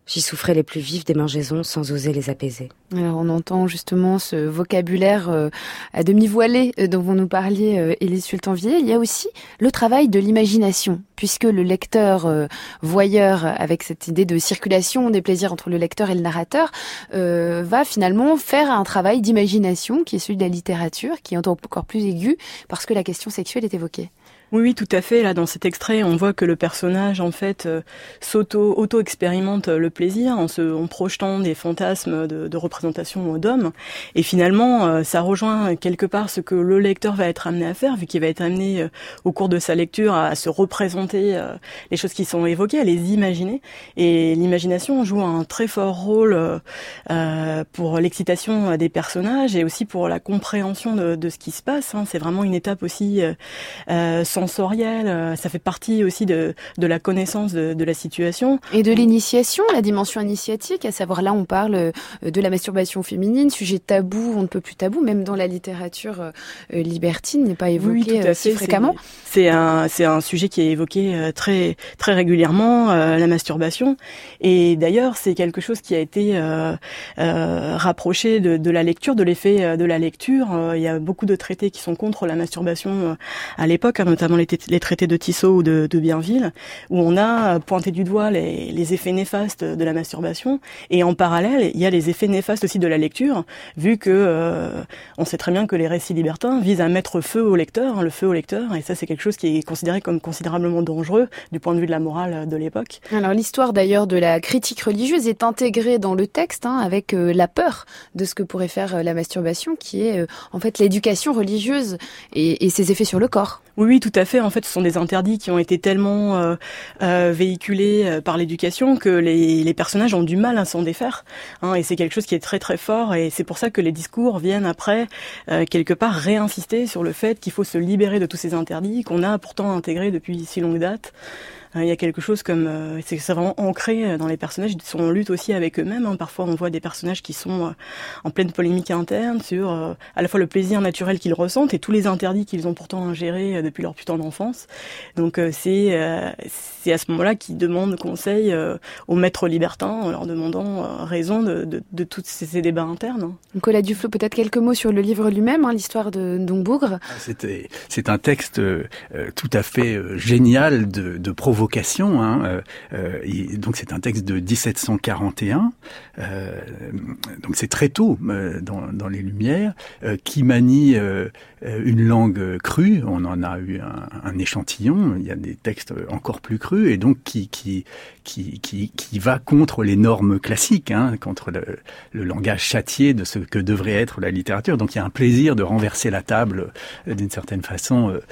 J'y souffrais les plus vives démangeaisons sans oser les apaiser.
Alors on entend justement ce vocabulaire euh, à demi voilé euh, dont vous nous parliez, euh, Élise Sultan-Villiers. Il y a aussi le travail de l'imagination, puisque le lecteur euh, voyeur, avec cette idée de circulation des plaisirs entre le lecteur et le narrateur, euh, va finalement faire un travail d'imagination qui est celui de la littérature, qui est encore plus aigu parce que la question sexuelle est évoquée.
Oui, oui, tout à fait. Là, dans cet extrait, on voit que le personnage, en fait, euh, s'auto, auto-expérimente le plaisir en se, en projetant des fantasmes de, de représentation d'hommes. Et finalement, euh, ça rejoint quelque part ce que le lecteur va être amené à faire, vu qu'il va être amené euh, au cours de sa lecture à, à se représenter euh, les choses qui sont évoquées, à les imaginer. Et l'imagination joue un très fort rôle euh, euh, pour l'excitation des personnages et aussi pour la compréhension de, de ce qui se passe. Hein. C'est vraiment une étape aussi euh, euh, sensorielle, ça fait partie aussi de, de la connaissance de, de la situation.
Et de l'initiation, la dimension initiatique, à savoir là on parle de la masturbation féminine, sujet tabou, on ne peut plus tabou, même dans la littérature euh, libertine, n'est pas évoqué oui, si fréquemment.
C'est, c'est, un, c'est un sujet qui est évoqué très, très régulièrement, euh, la masturbation. Et d'ailleurs, c'est quelque chose qui a été euh, euh, rapproché de, de la lecture, de l'effet de la lecture. Euh, il y a beaucoup de traités qui sont contre la masturbation à l'époque, hein, notamment les, t- les traités de Tissot ou de, de Bienville, où on a pointé du doigt les, les effets néfastes de la masturbation, et en parallèle, il y a les effets néfastes aussi de la lecture, vu que euh, on sait très bien que les récits libertins visent à mettre feu au lecteur, hein, le feu au lecteur, et ça c'est quelque chose qui est considéré comme considérablement dangereux du point de vue de la morale de l'époque.
Alors l'histoire d'ailleurs de la critique religieuse est intégrée dans le texte, hein, avec euh, la peur de ce que pourrait faire euh, la masturbation, qui est euh, en fait l'éducation religieuse et, et ses effets sur le corps.
Oui, oui, tout à fait. En fait, ce sont des interdits qui ont été tellement euh, euh, véhiculés euh, par l'éducation que les, les personnages ont du mal à s'en défaire. Hein, et c'est quelque chose qui est très très fort. Et c'est pour ça que les discours viennent après, euh, quelque part, réinsister sur le fait qu'il faut se libérer de tous ces interdits qu'on a pourtant intégrés depuis si longue date. Il y a quelque chose comme, euh, c'est, c'est vraiment ancré dans les personnages, ils sont en lutte aussi avec eux-mêmes. Hein. Parfois, on voit des personnages qui sont euh, en pleine polémique interne sur euh, à la fois le plaisir naturel qu'ils ressentent et tous les interdits qu'ils ont pourtant ingérés euh, depuis leur plus tendre enfance. Donc, euh, c'est, euh, c'est à ce moment-là qu'ils demandent conseil euh, aux maîtres libertins en leur demandant euh, raison de, de, de tous ces, ces débats internes. Hein.
Nicolas Duflo, peut-être quelques mots sur le livre lui-même, hein, l'histoire de Dombougre.
C'était, c'est un texte euh, tout à fait euh, génial de, de provocation. Vocation, hein, euh, euh, donc c'est un texte de dix-sept cent quarante et un, euh, donc c'est très tôt euh, dans, dans les Lumières, euh, qui manie euh, une langue crue. On en a eu un, un échantillon. Il y a des textes encore plus crus et donc qui qui qui qui, qui va contre les normes classiques, hein, contre le, le langage châtié de ce que devrait être la littérature. Donc il y a un plaisir de renverser la table euh, d'une certaine façon euh,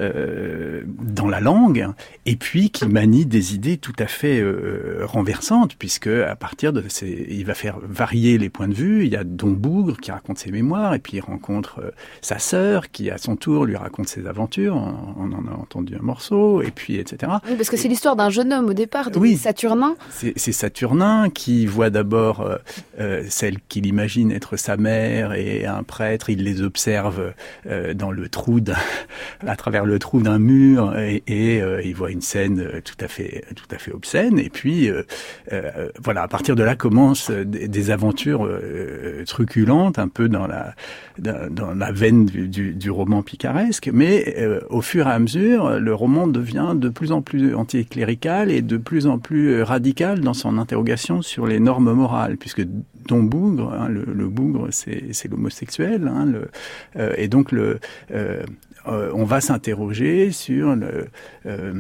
euh, dans la langue, et puis qui manie des idées tout à fait euh, renversantes, puisque à partir de ces, il va faire varier les points de vue. Il y a Dombougre qui raconte ses mémoires, et puis il rencontre euh, sa sœur qui à son tour lui raconte ses aventures. On, on en a entendu un morceau, et puis et cetera.
Oui, parce que et, c'est l'histoire d'un jeune homme au départ, de
oui,
Saturnin.
C'est, c'est Saturnin qui voit d'abord euh, euh, celle qu'il imagine être sa mère et un prêtre. Il les observe euh, dans le trou d'un, à travers le trou d'un mur, et, et euh, il voit une scène tout à fait, tout à fait obscène. Et puis, euh, euh, voilà, à partir de là commencent des, des aventures euh, truculentes, un peu dans la, dans, dans la veine du, du, du roman picaresque. Mais euh, au fur et à mesure, le roman devient de plus en plus anticlérical et de plus en plus radical dans son interrogation sur les normes morales, puisque Dombougre, hein, le, le bougre, c'est, c'est l'homosexuel, hein, le, euh, et donc le, euh, euh, on va s'interroger sur le euh,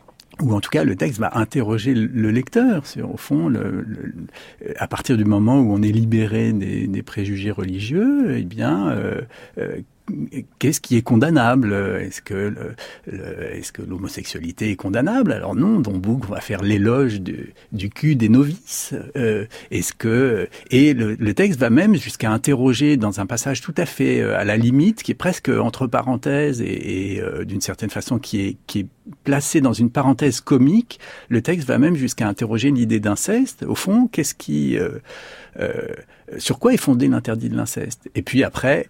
ou en tout cas le texte va interroger le lecteur sur, au fond, le, le, à partir du moment où on est libéré des, des préjugés religieux, eh bien, euh, euh, qu'est-ce qui est condamnable ? Est-ce que, le, le, est-ce que l'homosexualité est condamnable ? Alors non, Dombougre va faire l'éloge du, du cul des novices. Euh, est-ce que et le, le texte va même jusqu'à interroger dans un passage tout à fait à la limite, qui est presque entre parenthèses et, et euh, d'une certaine façon qui est qui est placé dans une parenthèse comique. Le texte va même jusqu'à interroger l'idée d'inceste. Au fond, qu'est-ce qui, euh, euh, sur quoi est fondé l'interdit de l'inceste ? Et puis après,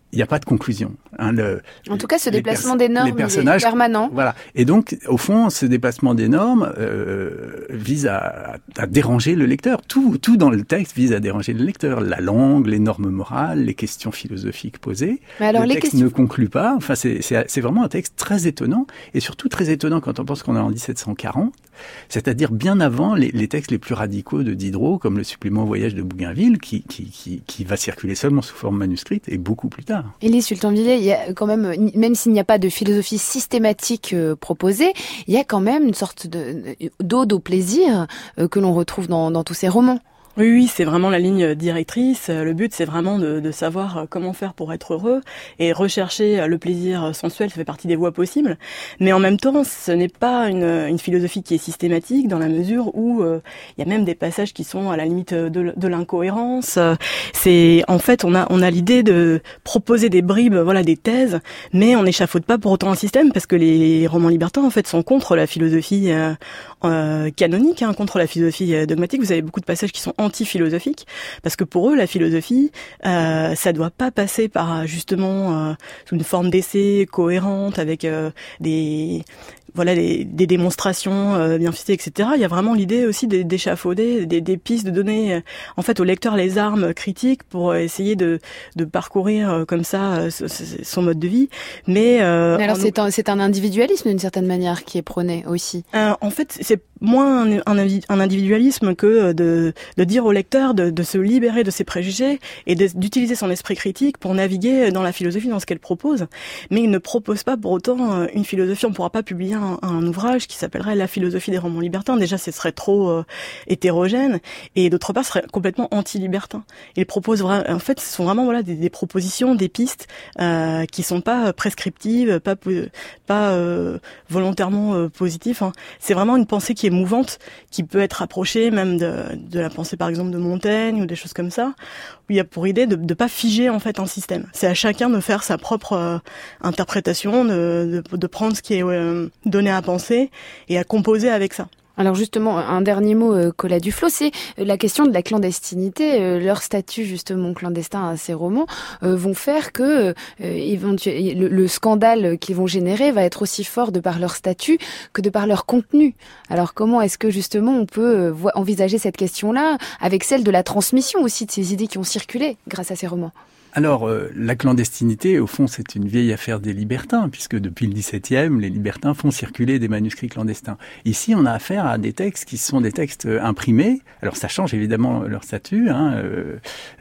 il n'y a pas de conclusion. Hein, le,
en tout cas, ce déplacement
pers-
des normes
personnages,
est permanent.
Voilà. Et donc, au fond, ce déplacement des normes euh, vise à, à déranger le lecteur. Tout, tout dans le texte vise à déranger le lecteur. La langue, les normes morales, les questions philosophiques posées.
Mais alors,
le
les
texte
questions...
ne conclut pas. Enfin, c'est, c'est, c'est vraiment un texte très étonnant, et surtout très étonnant quand on pense qu'on est en dix-sept cent quarante, c'est-à-dire bien avant les, les textes les plus radicaux de Diderot, comme le supplément Voyage de Bougainville, qui, qui, qui, qui va circuler seulement sous forme manuscrite, et beaucoup plus tard.
Élise Sultan-Villet, il y a quand même, même s'il n'y a pas de philosophie systématique euh, proposée, il y a quand même une sorte de, d'ode au plaisir euh, que l'on retrouve dans, dans tous ces romans.
Oui, oui, c'est vraiment la ligne directrice. Le but, c'est vraiment de, de savoir comment faire pour être heureux, et rechercher le plaisir sensuel, ça fait partie des voies possibles. Mais en même temps, ce n'est pas une, une philosophie qui est systématique, dans la mesure où euh, il y a même des passages qui sont à la limite de, de l'incohérence. C'est, en fait, on a, on a l'idée de proposer des bribes, voilà, des thèses, mais on n'échafaude pas pour autant un système, parce que les romans libertins, en fait, sont contre la philosophie euh, euh, canonique, hein, contre la philosophie dogmatique. Vous avez beaucoup de passages qui sont anti-philosophique, parce que pour eux, la philosophie, euh, ça doit pas passer par justement euh, une forme d'essai cohérente avec euh, des voilà des, des démonstrations euh, bien ficelées, et cetera. Il y a vraiment l'idée aussi d'échafauder des, des pistes, de donner euh, en fait au lecteur les armes critiques pour essayer de, de parcourir euh, comme ça euh, son mode de vie. Mais, euh,
Mais alors
en...
c'est un, c'est un individualisme d'une certaine manière qui est prôné aussi.
Euh, en fait, c'est moins un, un, un individualisme que de, de dire au lecteur de, de se libérer de ses préjugés et de, d'utiliser son esprit critique pour naviguer dans la philosophie, dans ce qu'elle propose. Mais il ne propose pas pour autant une philosophie. On ne pourra pas publier un, un ouvrage qui s'appellerait La philosophie des romans libertins. Déjà, ce serait trop euh, hétérogène, et d'autre part, ce serait complètement anti-libertin. Il propose vraiment, en fait, ce sont vraiment voilà des, des propositions, des pistes euh, qui sont pas prescriptives, pas pas euh, volontairement euh, positives. Hein. C'est vraiment une pensée qui est mouvante, qui peut être approchée même de, de la pensée, par exemple, de Montaigne ou des choses comme ça, où il y a pour idée de ne pas figer en fait un système. C'est à chacun de faire sa propre euh, interprétation, de, de, de prendre ce qui est euh, donné à penser et à composer avec ça.
Alors justement, un dernier mot, euh, Colas Duflo, c'est la question de la clandestinité. Euh, leur statut justement clandestin à ces romans euh, vont faire que euh, éventu- le, le scandale qu'ils vont générer va être aussi fort de par leur statut que de par leur contenu. Alors comment est-ce que justement on peut euh, vo- envisager cette question-là avec celle de la transmission aussi de ces idées qui ont circulé grâce à ces romans ?
Alors, euh, la clandestinité, au fond, c'est une vieille affaire des libertins, puisque depuis le dix-septième, les libertins font circuler des manuscrits clandestins. Ici, on a affaire à des textes qui sont des textes imprimés. Alors, ça change évidemment leur statut, hein, euh,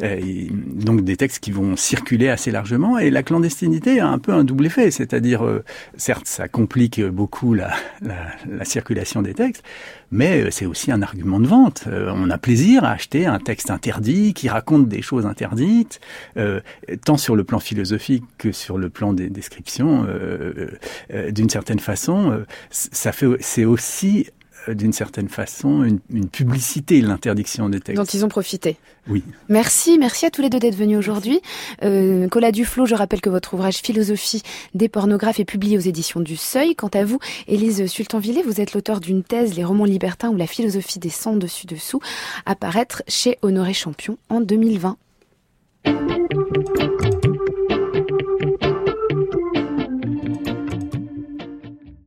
et donc des textes qui vont circuler assez largement. Et la clandestinité a un peu un double effet, c'est-à-dire, euh, certes, ça complique beaucoup la, la, la circulation des textes, mais c'est aussi un argument de vente. Euh, on a plaisir à acheter un texte interdit qui raconte des choses interdites, euh, tant sur le plan philosophique que sur le plan des descriptions. Euh, euh, d'une certaine façon, euh, ça fait, c'est aussi d'une certaine façon une, une publicité, l'interdiction des textes.
Dont ils ont profité.
Oui.
Merci, merci à tous les deux d'être venus aujourd'hui. Euh, Colas Duflo, je rappelle que votre ouvrage Philosophie des pornographes est publié aux éditions du Seuil. Quant à vous, Élise Sultan-Villet, vous êtes l'auteur d'une thèse, Les romans libertins ou la philosophie des sans dessus dessous, à paraître chez Honoré Champion en deux mille vingt.